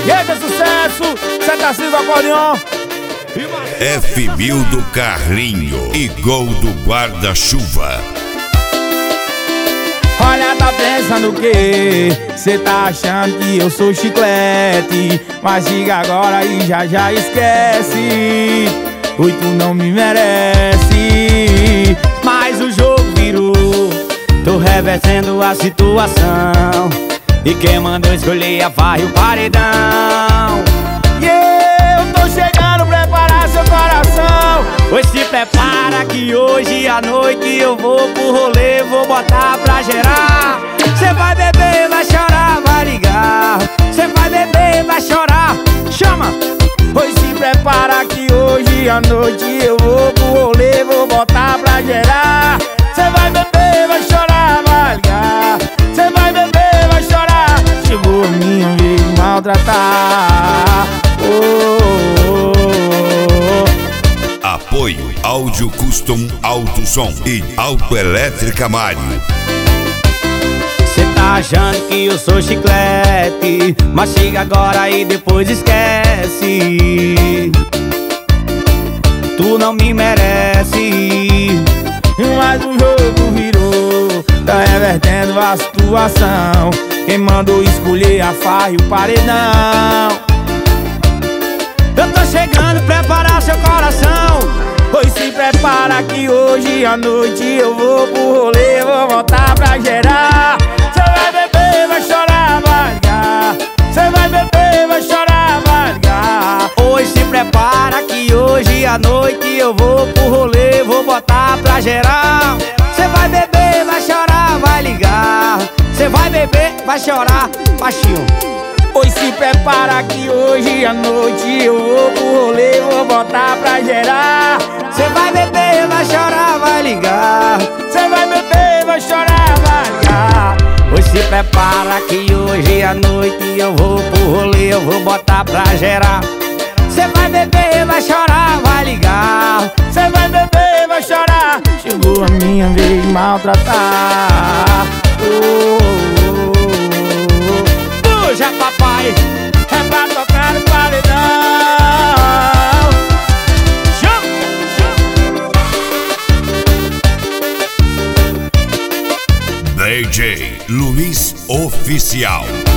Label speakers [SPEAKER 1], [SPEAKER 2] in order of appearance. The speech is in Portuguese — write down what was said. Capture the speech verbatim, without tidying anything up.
[SPEAKER 1] Eita, sucesso! Cetacis do acordeon.
[SPEAKER 2] F mil do Carlinho e Gol do Guarda-Chuva.
[SPEAKER 1] Olha, tá pensando o quê? Cê tá achando que eu sou chiclete, mas diga agora e já já esquece. Oi, tu não me merece. Mas o jogo virou, tô revertendo a situação, e quem mandou escolher a farra e o paredão. E eu tô chegando, preparar seu coração. Pois se prepara que hoje à noite eu vou pro rolê, vou botar pra gerar. Cê vai beber, vai chorar, vai ligar. Cê vai beber, vai chorar, chama. Pois se prepara que hoje à noite eu vou pro rolê, vou botar pra gerar. Cê vai beber, vai chorar, vai ligar. Cê vai beber, vai chorar. Chegou a minha vez de maltratar. Oh, oh, oh, oh.
[SPEAKER 2] Apoio Áudio Custom Alto Som e Autoelétrica Mário.
[SPEAKER 1] Cê tá achando que eu sou chiclete, mas chega agora e depois esquece. Tu não me merece. Mas o jogo virou, tá revertendo a situação. Quem mandou escolher a farra e o paredão. Eu tô chegando, preparar seu coração. Pois se prepara que hoje à noite eu vou pro rolê, vou voltar pra gerar. Cê vai beber, vai chorar, vai ligar. Cê vai beber, vai chorar, vai ligar. Pois se prepara que hoje à noite eu vou pro rolê, vou botar pra gerar. Cê vai beber, vai chorar, vai ligar. Cê vai beber, vai chorar, baixinho. Pois se prepara que hoje à noite eu vou pro rolê, vou botar pra gerar. Cê vai beber, vai chorar, vai ligar. Cê vai beber, vai chorar, vai ligar. Pois se prepara que hoje à noite eu vou pro rolê, eu vou botar pra gerar. Cê vai beber, vai chorar, vai ligar. Cê vai beber, vai chorar. Chegou a minha vez de maltratar. Oh, oh, oh. Puxa, papai, é pra tocar no paredão. Chama,
[SPEAKER 2] chama. D J Luiz Oficial.